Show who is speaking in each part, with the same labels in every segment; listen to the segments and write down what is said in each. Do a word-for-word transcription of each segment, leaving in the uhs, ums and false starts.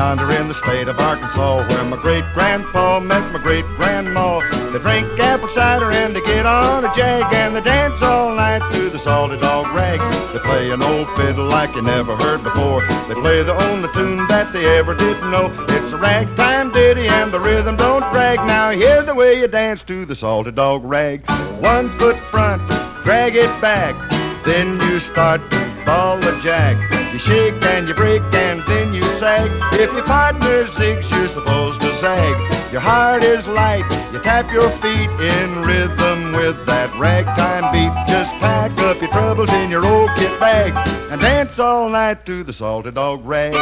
Speaker 1: yonder in the state of Arkansas, where my great-grandpa met my great-grandma. They drink apple cider and they get on a jag, and they dance all night to the Salty Dog Rag. They play an old fiddle like you never heard before. They play the only tune that they ever did know. It's a ragtime ditty and the rhythm don't drag. Now here's the way you dance to the Salty Dog Rag. One foot front, drag it back, then you start to ball a jack. You shake and you break and then you sag. If your partner zigs, you're supposed to zag. Your heart is light, you tap your feet in rhythm with that ragtime beat. Just pack up your troubles in your old kit bag and dance all night to the Salty Dog Rag.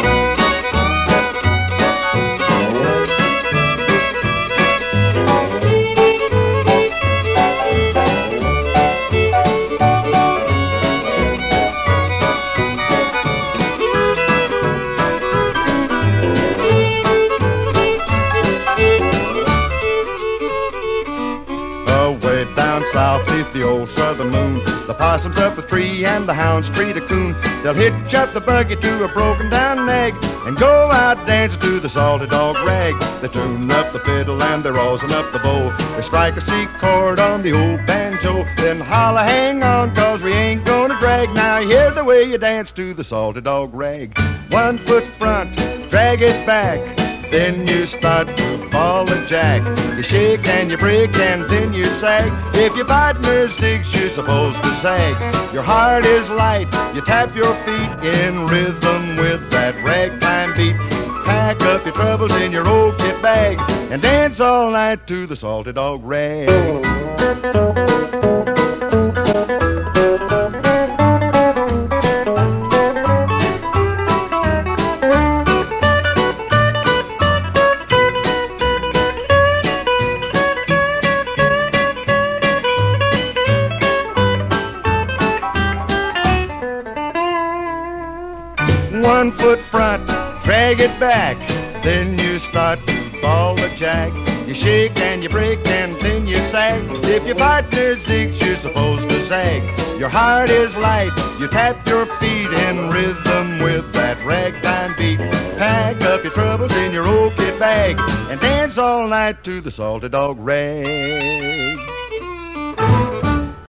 Speaker 1: Down south beneath the old southern moon, the possum's up a tree and the hounds treat a coon. They'll hitch up the buggy to a broken down nag and go out dancing to the Salty Dog Rag. They tune up the fiddle and they're rosin up the bow. They strike a C chord on the old banjo, then holler, hang on, cause we ain't gonna drag. Now here's the way you dance to the Salty Dog Rag. One foot front, drag it back, then you start to ball a jack. You shake and you break and then you sag. If your partner zigs, you're supposed to zag. Your heart is light, you tap your feet in rhythm with that ragtime beat. Pack up your troubles in your old kit bag and dance all night to the Salty Dog Rag. One foot front, drag it back, then you start to ball a jack. You shake and you break and then you sag. If your partner zigs, you're supposed to zag. Your heart is light, you tap your feet in rhythm with that ragtime beat. Pack up your troubles in your old kit bag and dance all night to the Salty Dog Rag.